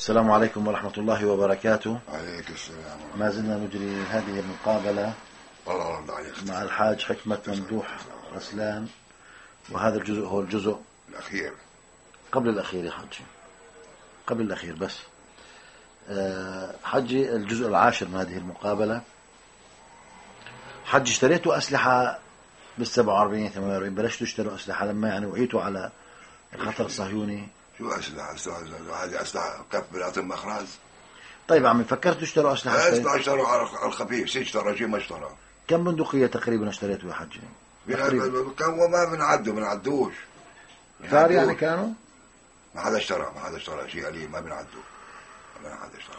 السلام عليكم ورحمة الله وبركاته. عليك السلام. ما زلنا نجري هذه المقابلة الله يرضى عليك مع الحاج حكمة ممدوح رسلان، وهذا الجزء هو الجزء الأخير قبل الأخير يا حجي، قبل الأخير بس. حجي الجزء العاشر من هذه المقابلة. حجي اشتريتوا أسلحة بال47 48، بلشتوا تشتروا أسلحة لما يعني وعيتوا على الخطر الصهيوني. شو أسلحة؟ هذه أسلحة كف بلاطن مخرز. طيب عمي، فكرتوا تشتروا أسلحة؟ اشتروا على الخفيف، شيء اشترى شيء ما اشترى. كم بندقية تقريبا اشتريتوا يا حجي؟ كم وما بنعدوش كثار يعني كانوا؟ ما حدا اشترى شيء قليل، ما بنعدوه، ما حدا اشترى.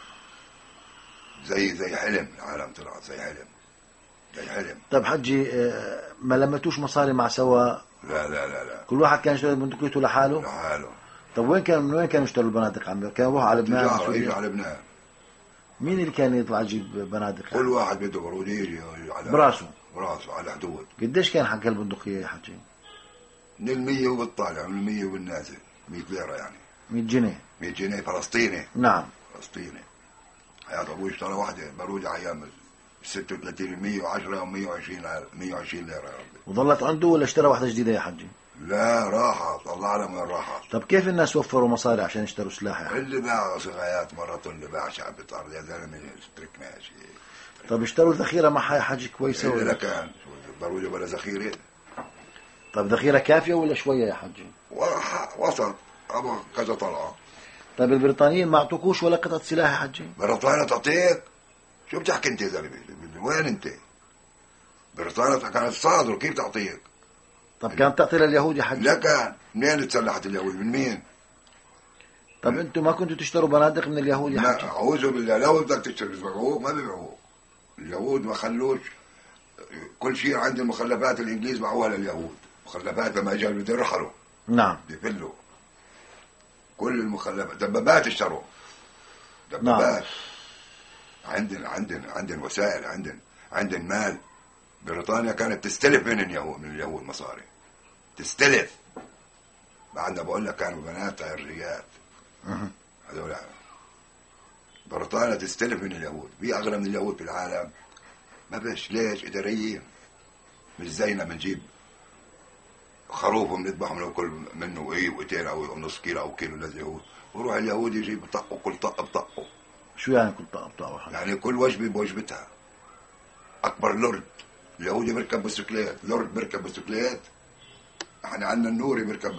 زي حلم العالم، طلعت زي حلم. طيب حجي، ما لمتوش مصاري مع سوا؟ لا كل واحد كان يشتري بندقيته لحاله. طب من وين كانوا يشتروا البنادق عمي؟ كانوا يروحوا على لبنان؟ يجوا على لبنان. مين اللي كان يطلع يجيب بنادق؟ كل واحد بده برودي يجي على براسه على الحدود. قديش كان حق البندقية يا حجي؟ من 100 وبالطالع، من 100 وبالنازل، 100 ليرة يعني 100 جنيه. 100 جنيه فلسطيني. نعم فلسطيني. حياة أبوي اشترى واحدة برودة أيام 36 110 و 120 ليرة يا ربي. وظلت عنده ولا اشترى واحدة جديدة يا حجي؟ لا، راحت، الله أعلم وين راحت. طب كيف الناس وفروا مصاري عشان يشتروا سلاح يا حجي؟ اللي باع صغيات مرته، اللي باع شعبة أرض يا زلمة، اشترك ماشي. طب اشتروا ذخيرة معها يا حجي كويسة اللي ولا؟ كان برودة ولا ذخيرة. طب ذخيرة كافية ولا شوية يا حجي؟ وسط، أبو كذا طلعة. طيب البريطانيين ما اعطوكوش ولا قطعة سلاح يا حجي؟ بريطانيا تعطيك؟ شو بتحكي انت يا زلمه؟ وين انت؟ بريطانيا كانت تصادر، كيف تعطيك؟ طب كانت تعطي لليهود يا حجي؟ لا، كان منين تسلحت اليهود؟ من مين؟ طب انتم ما كنتوا تشتروا بنادق من اليهود يا حجي؟ اعوذ بالله، لو بدك تشتري بيبيعوه، ما بيبيعوه. اليهود ما خلوش كل شيء عند المخلفات. الانجليز باعوها لليهود، مخلفات لما اجوا بده يرحلوا. نعم. بيفلوا كل المخلفات. دبابات اشتروا، دبابات. نعم. عندن وسائل، عندن مال. بريطانيا كانت تستلف من اليهود مصاري، تستلف. بعدنا بقول لك كانوا بنات عريات هذول. بريطانيا تستلف من اليهود، في اغلى من اليهود في العالم. ما بش ليش؟ اداريين. مش زينا بنجيب خروف وبنذبحهم لو كل منه وقتين او نص كيلو او كيلو لليهود، وروح اليهود يجيب طقه، كل طقه بطقه. شو يعني كل طقه؟ يعني كل وجبه بوجبتها. اكبر لورد اليهودي بيركب بسكليت، لورد بيركب بسكليت. احنا عندنا النوري بيركب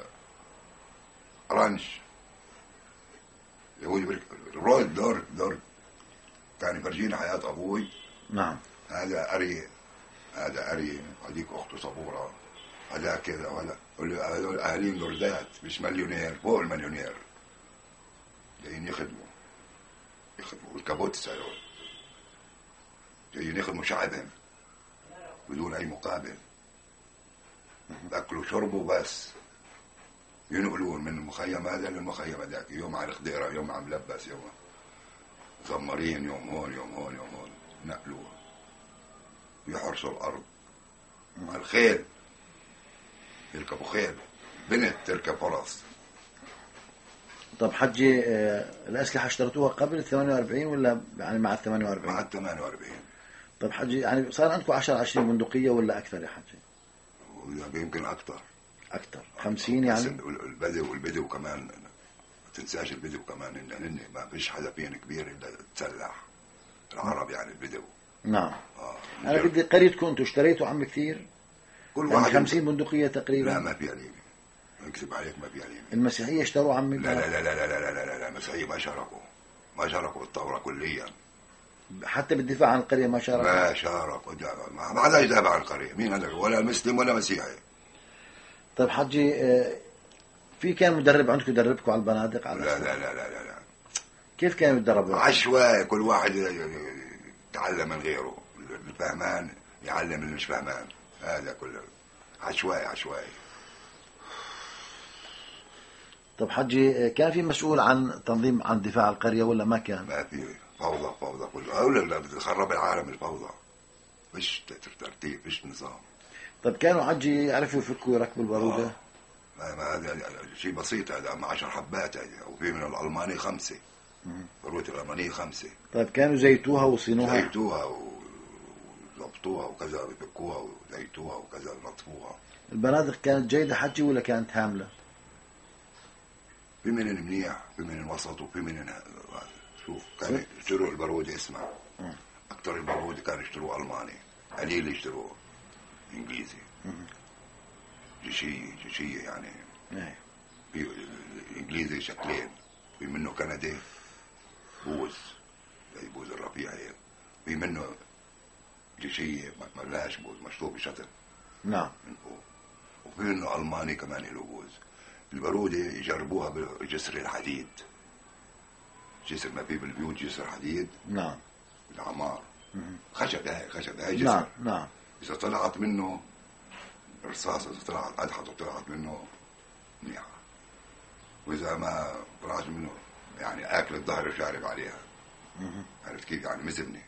رانش، اليهودي بيركب لورد. كان يفرجينا حياة ابوي. نعم. هذا اري، هذيك اخته صبوره، هذا كذا، ولا هذول اهاليهم لوردات، مش مليونير، فوق المليونير. جايين يخدموا الكابوتس هذول، جايين يخدموا شعبهم بدون اي مقابل. باكلوا شربوا بس، ينقلون من المخيم هذا للمخيم هذاك، يوم على الخديره، يوم على ملبس، يوم زمارين، يوم هون، نقلوا يحرسوا الارض مع الخيل. يركبوا خيل، بنت تركب فرس. طب حجي، الأسلحة اشتريتوها قبل 48 ولا يعني مع 48؟ مع 48. طب حجي، يعني صار عندكم 10-20 بندقية ولا أكثر يا حجي؟ يمكن أكثر 50 يعني. والبدو كمان، ما تنساش البدو كمان، إن ما فيش حدا فين كبير إلا تسلح. العرب يعني البدو. نعم. أنا بدي قريتكم أنتوا اشتريتوا عم كثير؟ كل واحد 50 بندقية تقريبا. لا، ما في عليمي، أكذب عليك، ما في عليمي. المسيحية اشتروا عمي؟ لا، المسيحية ما شاركوا بالثورة كليا. حتى بالدفاع عن القرية ما شاركوا؟ ما شاركوا، ما حدا يدافع عن القرية. مين هذا؟ ولا مسلم ولا مسيحي. طيب حجي، في كان مدرب عندكم يدربكم على البنادق؟ على لا. كيف كانوا يتدربوا؟ عشوائي، كل واحد يتعلم من غيره. الفهمان يعلم اللي مش فهمان، هذا كله عشوائي. طب حجي، كان في مسؤول عن تنظيم عن دفاع القرية ولا ما كان؟ ما في، فوضى كله. أولا بتخرب العالم الفوضى، مش ترتيب، مش نظام. طب كانوا حجي يعرفوا يفكوا ويركبوا البارودة؟ هذا شيء بسيط، هذا 10 حبات هذه، وفي من الألماني 5. بارود الألمانية 5. طيب كانوا زيتوها وصينوها؟ زيتوها وضبطوها وكذا، ويفكوها وزيتوها وكذا، نطفوها. البنادق كانت جيدة حجي ولا كانت هاملة؟ في من منيح، في من وسط، وفي من شوف كان يشتروا البارود. اسمع، أكثر البارود كانوا يشتروه ألماني، قليل يشتروه إنجليزي. جيشية يعني. في الإنجليزي شكلين، في منه كندي بوز زي بوز الرفيع هيك، في منه جيشية ما لهاش بوز، مشطوب بشطر. نعم. من فوق. وفي منه ألماني كمان له بوز. البارودة يجربوها بجسر الحديد، جسر ما فيه بالبيوت جسر حديد. نعم. العمار خشب، هاي جسر. نعم نعم. إذا طلعت منه رصاصة، إذا طلعت أدحت وطلعت منه منيحة، وإذا ما طلعت منه يعني آكل الظهر وشارب عليها. عرفت كيف يعني؟ مزبنة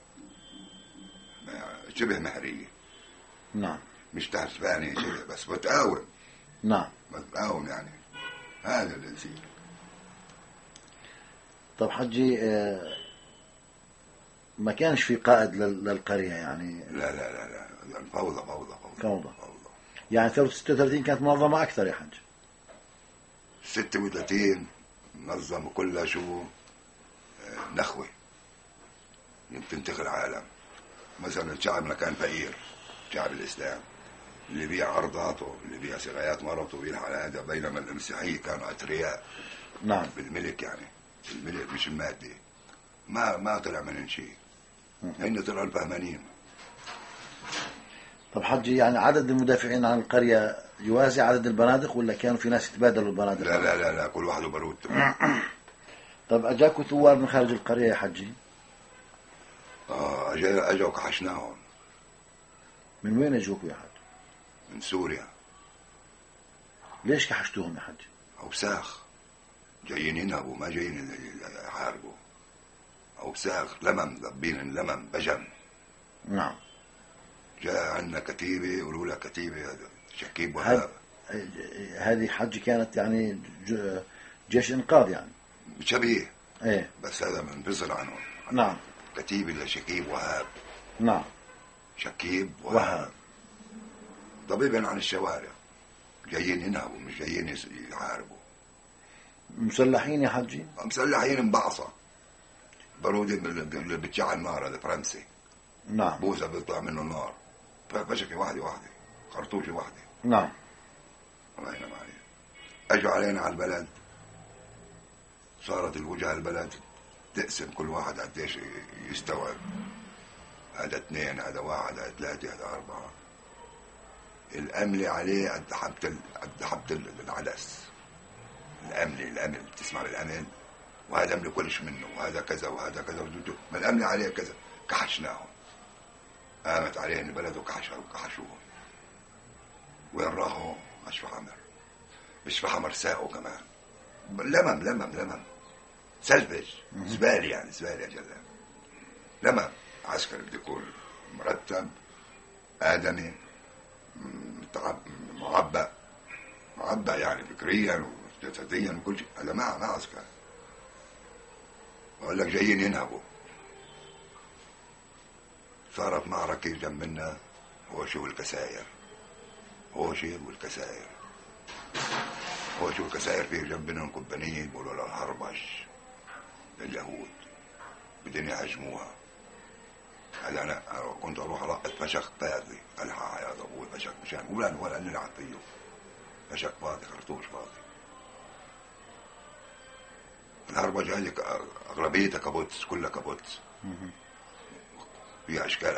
شبه مهرية. نعم. مش تعرفاني شبه، بس بتقاوم. نعم. بتقاوم يعني، هذا اللي يصير. طب حجي ما كانش في قائد للقرية يعني؟ لا فوضى. يعني ثورة 36 كانت منظمة أكثر يا حج؟ 36 منظمة كلها شو نخوة تنتخ العالم. مثلا الشعب كان فقير، شعب الإسلام اللي بيع أرضاته، اللي بيع سقايات مرته بيلحق على هذا، بينما المسيحية كانوا أثرياء. نعم. بالملك يعني، الملك مش المادة. ما طلع من شيء، هن طلعوا الفهمانين. طب حجي يعني عدد المدافعين عن القرية يوازي عدد البنادق ولا كانوا في ناس يتبادلوا البنادق؟ لا كل واحد بارود. طب أجاكوا ثوار من خارج القرية يا حجي؟ أجوا كحشناهم. من وين أجوكوا يا حج؟ من سوريا. ليش كحشتوهم يا حج؟ أوساخ، جايين ينهبوا، ما جايين يحاربوا. أوساخ، لمم، ضبين اللمم بجم. نعم. جاء عندنا كتيبة، يقولوا لها كتيبة هذا شكيب وهاب. هذه حج كانت يعني جيش إنقاذ يعني؟ شبيه. ايه. بس هذا منفصل عنهم. نعم. كتيبة لشكيب وهاب. نعم. شكيب وهاب. ضبيبين عن الشوارع، جايين ينهبوا مش جايين يحاربوا. مسلحين يا حجي؟ مسلحين مبعصة. بارود اللي بتشع النار، هذا فرنسي. نعم. بوزة بيطلع منه النار، فشكي واحدة خرطوشة واحدة. نعم. الله ينعم عليه. اجوا علينا على البلد، صارت الوجهة البلد تقسم، كل واحد قديش يستوعب. هذا 2، هذا 1، هذا 3، هذا 4. الأمل عليه قد حبت العدس. الأمل تسمع الأمل، وهذا أمل كلش منه، وهذا كذا وهذا كذا، ما الأمل عليه كذا. كحشناهم، قامت عليهم البلد وكحشوهم. وين راحوا؟ مش حمر ساقوا كمان. لمم سلفج، زبالة يعني، زبالة يا جلال. لمم عسكري بده يكون مرتب، آدمي، معبأ يعني فكريا وجسديا وكل شيء. هذا ما عسكري. بقول لك جايين ينهبوا. صارت معركة جنبنا، هوشي والكسائر. هوشي والكسائر فيه جنبنا كبانيين بيقولوا لها الهربش لليهود، بدهم يهاجموها. هذا أنا كنت أروح ألقط فشخ فاضي، ألحق يا أبوي فشخ مشان ولا نلعب فيه. فشخ فاضي، خرطوش فاضي. الهربش هذه أغلبيتها كابوتس، كلها كابوتس. فيها أشكال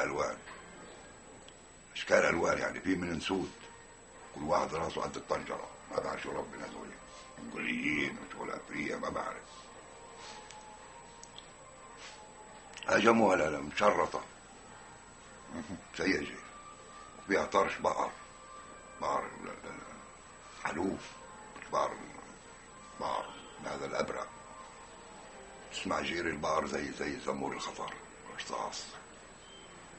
ألوان يعني، في من نسود، كل واحد راسه قد الطنجرة. ما بعرف شو ربنا هذول، منغوليين وشغل أفريقيا، ما بعرف. هاجموها مشرطة سيجي، فيها طرش بقر حلوف، بقر هذا الأبرق. تسمع جير البقر زي زمور الخطر، رصاص.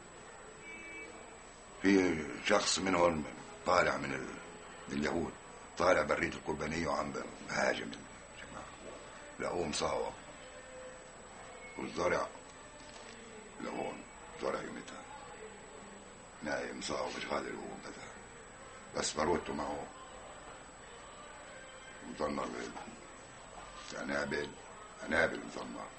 في شخص منهم طالع من اليهود، طالع بريد القربانية وعم بهاجم الجماعة، لقوه مصاوب والزرع لهون، زرع يومتها نايم مصاوب مش قادر يقوم كذا، بس باروته معه مزنر عنابل مزنر.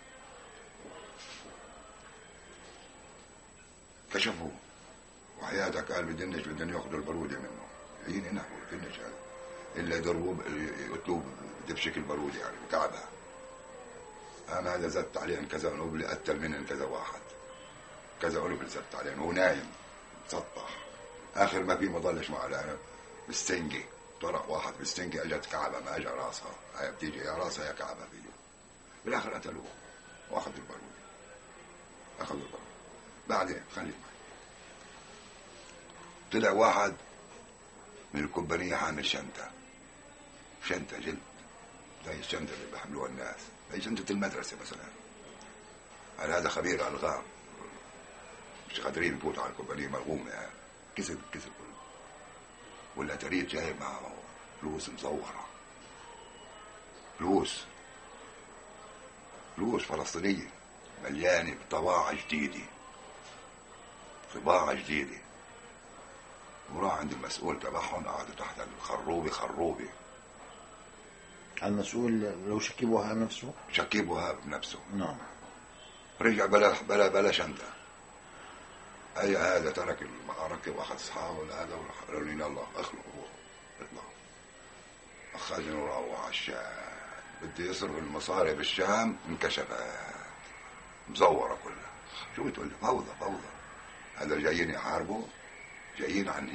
كشفوه وحياتك قال بدنا ياخذوا البارودة منه، هين نحو بدناش الا يضربوه يقتلوه بشكل بارودي يعني بكعبها. انا هذا زدت عليه كذا قلوب قتل منهم كذا واحد، كذا قلوب زدت عليه وهو نايم مسطح، اخر ما في ما ضلش معه لانه بالسنجي طرق واحد بالسنجي اجت كعبه ما اجى راسها، هي بتيجي يا راسها يا كعبه بيجوا، بالاخر قتلوه واخذوا البارودي، اخذوا البارودي. بعدين خليك معي، طلع واحد من الكوبانية حامل شنطة جلد زي الشنطة اللي بيحملوها الناس، زي شنطة المدرسة مثلا. قال هذا خبير ألغام، مش قادرين يفوتوا على الكوبانية مرغومة يعني. كسب والأتاريت جايب معه فلوس مزورة، فلوس فلسطينية مليانة بطباعة جديدة. وراح عند المسؤول تبعهم، قعدوا تحت خروبي المسؤول لو شكيب وهاب نفسه، شكيب وهاب بنفسه. نعم. رجع بلا شنطة. أي هذا ترك المعركة وأخذ أصحابه لهذا وقالوا لي يلا اخلوا روح اطلع. أخذنا وروح على الشام، بده يصرف المصاري بالشام، انكشفت مزورة كلها. شو بتقول لي؟ فوضى. هذا جايين يحاربوا، جايين عن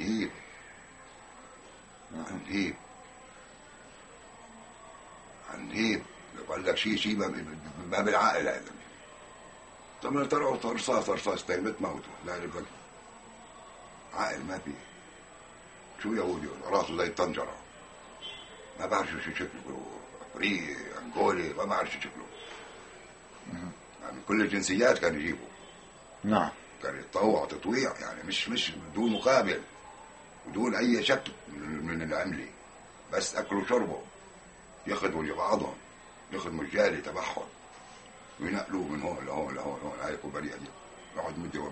هيب بقول لك شيء ما بالعقل هذا. طبعا طلعوا رصاص تيمت موته، لا يبقى عقل ما فيه. شو يهودي راسه زي الطنجرة، ما بعرف شو شكله، افريقي انغولي ما بعرف شو شكله. يعني كل الجنسيات كانوا يجيبوا. نعم. كان يتطوع تطويع يعني مش بدون مقابل بدون اي شك من العملي، بس اكلوا وشربوا، ياخذوا لبعضهم، ياخذوا الجالي تبعهم وينقلوه من هون لهون. هاي الكوبانية دي نقعد مدة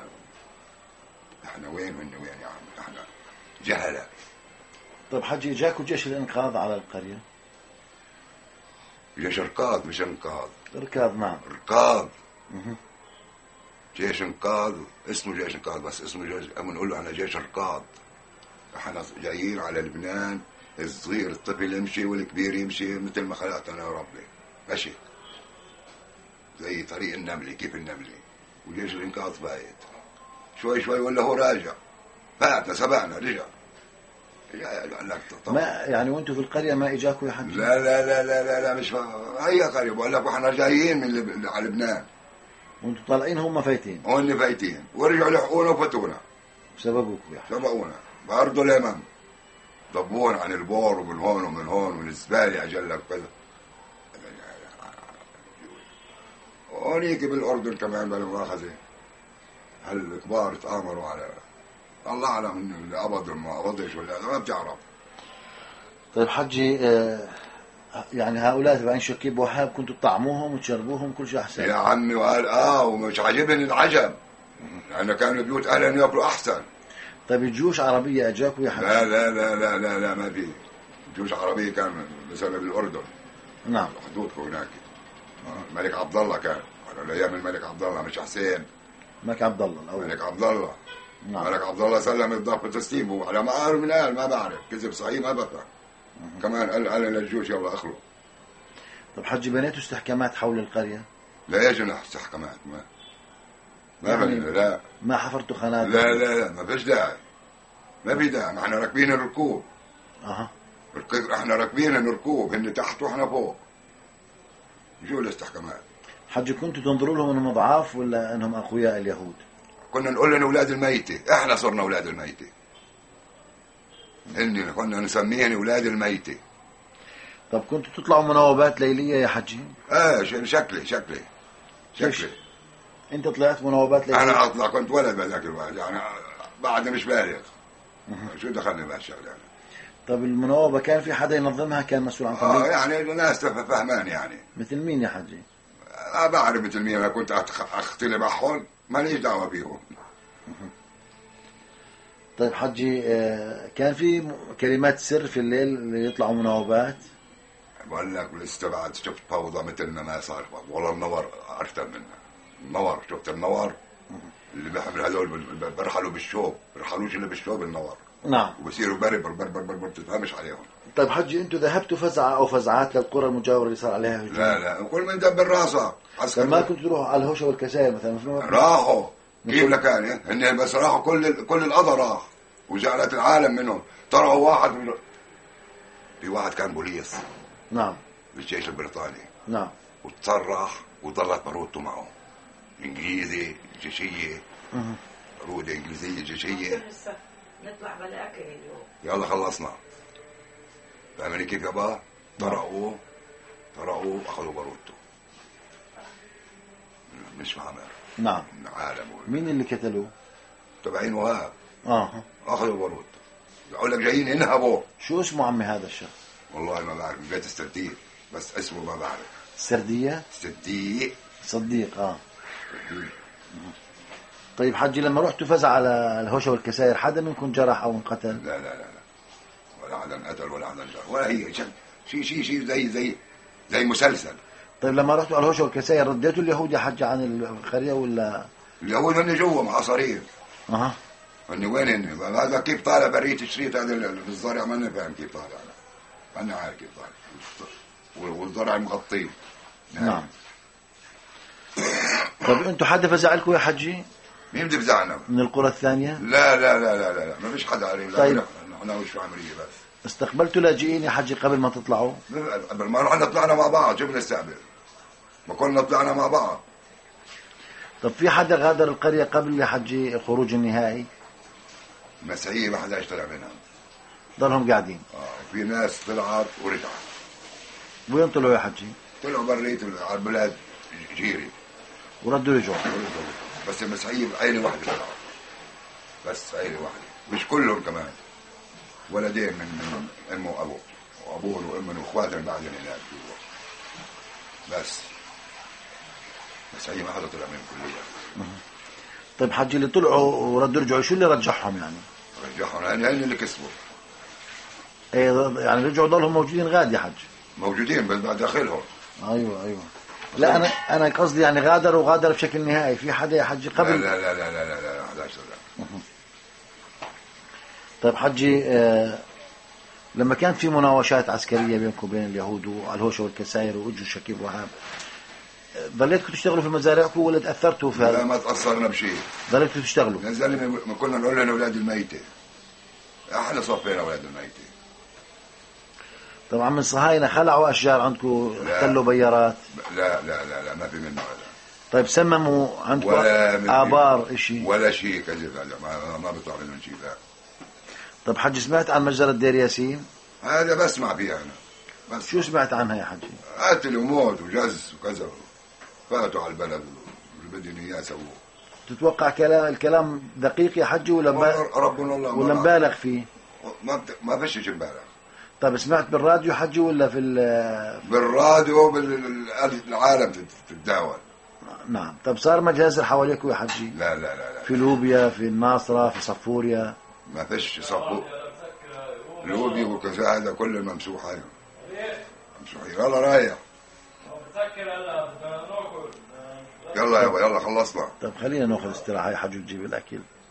احنا وين يا عم، احنا جهلة. طيب حجي، جاكوا جيش الانقاذ على القرية؟ جيش ركاض مش انقاذ. ركاض. نعم ركاض. جيش انقاذ، اسمه جيش انقاذ بس اسمه جيش، نقول له انا جيش ركاض. احنا جايين على لبنان، الصغير الطفل يمشي والكبير يمشي مثل ما خلقتنا يا ربي، ماشي زي طريق النملة، كيف النملة. وجيش الانقاذ فايت شوي ولا هو راجع، فاتنا سبقنا رجع. ما يعني وانتم في القرية ما اجاكوا يا حجي؟ لا مش هي قرية، بقول لك احنا جايين من على لبنان وانتم طالعين هم فايتين. هون فايتين ورجعوا لحقونا وفتونا سبقوكوا يا حجي. سبقونا برضه اليمن، ضبون عن البور ومن هون ومن الزبالة اجلك كذا. هونيك بالاردن كمان بالمؤاخذة هالكبار تآمروا على الله اعلم انه اللي قبض ما قبضش ولا ما بتعرف. طيب حجي، يعني هؤلاء تبعين شكيب وهاب كنتوا تطعموهم وتشربوهم كل شيء احسن يا عمي؟ وقال ومش عاجبني العجب، لأن كانوا بيوت أهلا ياكلوا أحسن. طيب الجيوش عربية اجاكوا يا حجي؟ لا ما في جيوش عربية، كان بسبب الأردن. نعم. حدودكم هناك. الملك عبد الله كان على أيام الملك عبد الله، مش حسين، الملك عبد الله الأول. الملك عبد الله. نعم. الملك عبد الله سلم الضبط تسليمه على ما قالوا من قال، ما بعرف كذب صحيح ما بقى. كمان قال للجيوش يلا اخلوا. طب حجي، بنيتوا استحكامات حول القرية؟ لا يجوز استحكامات، ما يعني لا ما حفرتوا قناة؟ لا ما فيش داعي، ما في داعي. احنا راكبين الركوب. احنا راكبين الركوب، هن تحت واحنا فوق. شو الاستحكامات؟ حجي، كنتوا تنظروا لهم انهم ضعاف ولا انهم اقوياء اليهود؟ كنا نقول لهم اولاد الميتة، احنا صرنا اولاد الميتة. هن كنا نسميهن اولاد الميتة. طب كنتوا تطلعوا مناوبات ليلية يا حجي؟ شكلي انت طلعت مناوبات ليلية؟ انا اطلع، كنت ولد بذاك الوقت يعني، بعد مش بالغ. شو دخلني بهالشغله يعني. طب المناوبة كان في حدا ينظمها، كان مسؤول عن تنظيم؟ يعني الناس فهمان يعني. مثل مين يا حجي؟ ما بعرف مثل مين، انا كنت اختلي معهم ماليش دعوه بيهم. طيب حجي، كان في كلمات سر في الليل اللي يطلعوا مناوبات؟ بقول لك لسه بعد شفت فوضى مثل ما صار، والله النور اكثر منها. النور، شفت النور اللي بيحمل هذول برحلوا بالشوب، بيرحلوش الا بالشوب النور. نعم. وبصيروا بر بتفهمش عليهم. طيب حجي، انتم ذهبتوا فزعة او فزعات للقرى المجاورة اللي صار عليها هجوم؟ لا كل من دبر راسه طيب ما كنتوا تروحوا على الهوشة والكسائر مثلا؟ راحوا كيف لكان هن بس راحوا كل القضاء راح وزعلت العالم منهم. طلعوا واحد في واحد كان بوليس. نعم. بالجيش البريطاني. نعم. وتصرح وظلت بارودته معه انجليزي جيشيه. بارودة انجليزيه جيشيه. نطلع بلا اكل اليوم. يلا خلصنا. فاهمني كيف يابا؟ طرقوا اخذوا بارودته. مش معمر. نعم. عالم. مين اللي قتلوه؟ تبعين وهاب. اخذوا بارود. اقول لك جايين ينهبوا. شو اسمه عمي هذا الشخص؟ والله ما بعرف، بيت الصديق بس اسمه ما بعرف. سردية؟ صديق. صديق. طيب حجي، لما رحتوا فزع على الهوشة والكسائر حدا منكم جرح او انقتل؟ لا ولا حدا انقتل ولا حدا جرح ولا هي شيء زي مسلسل. طيب لما رحتوا على الهوشة والكسائر رديتوا اليهود يا حج عن القرية ولا؟ اليهود هن جوا محاصرين. هن وين هذا كيف طالع برية الشريط هذا في الزرع؟ ما فاهم كيف طالع. انا عارف كيف طالع. والزرع مغطين. نعم. طيب انتوا حدا فزع لكم يا حجي؟ مين بده يفزعنا؟ من القرى الثانية؟ لا ما فيش حدا علينا. طيب نحن وش عملية بس. استقبلتوا لاجئين يا حجي قبل ما تطلعوا؟ قبل ما رحنا طلعنا مع بعض. شو بنستقبل؟ ما كنا طلعنا مع بعض. طب في حدا غادر القرية قبل يا حجي الخروج النهائي؟ مسيحية ما حدا طلع منها. ضلهم قاعدين؟ في ناس طلعت ورجعت. وين طلعوا يا حجي؟ طلعوا بريت على البلاد جيري وردوا رجعوا. بس المسيحية عيلة واحدة طلعوا. بس عيلة واحدة، مش كلهم كمان. ولدين من أمه وأبوه، وأبوه وأمه وأخواتهم بعدين هناك. بس مسيحية ما حدا طلع منهم كليا. طيب حجي، اللي طلعوا وردوا رجعوا شو اللي رجعهم يعني؟ رجعهم يعني اللي كسبوا. يعني رجعوا ضلهم موجودين غاد يا حج؟ موجودين بس بعد داخلهم. ايوه. لا انا قصدي يعني غادر بشكل نهائي. في حدا يا حجي قبل؟ لا حدا طيب حجي، لما كانت في مناوشات عسكرية بينكم وبين اليهود وعلى الهوشة والكسائر واجوا شكيب وهاب، ضليتكم تشتغلوا في مزارعكم ولا تأثرتوا في هذا؟ لا ما تأثرنا بشيء. ضليتوا تشتغلوا؟ نزلنا ما كنا نقول لنا أولاد الميتة. احنا صفينا أولاد الميتة. طبعا من الصهاينة خلعوا أشجار عندكم، احتلوا بيارات؟ لا ما في منه هذا. طيب سمموا عندكم آبار شيء؟ ولا شيء كذب هذا، ما بيطلع منه شيء. لا. طب حج، سمعت عن مجزرة دير ياسين؟ هذا بسمع فيها أنا بس. شو سمعت عنها يا حجي؟ قتل وموت وجز وكذا. فاتوا على البلد اللي بدهم إياه سووه. تتوقع الكلام دقيق يا حجي ولا ربنا الله ولا مبالغ فيه؟ ما فيش مبالغ. طيب سمعت بالراديو حجي ولا في بالراديو بالعالم تتداول. نعم. طب صار مجازر حواليكم يا حجي؟ لا في لوبيا، في الناصرة، في صفوريا؟ ما فيش صفو. لوبيا وكذا هذا كله ممسوح. هاي ممسوح. يلا رايح. يلا يابا يلا خلصنا. طب خلينا ناخذ استراحة يا حجي وتجيب الأكل.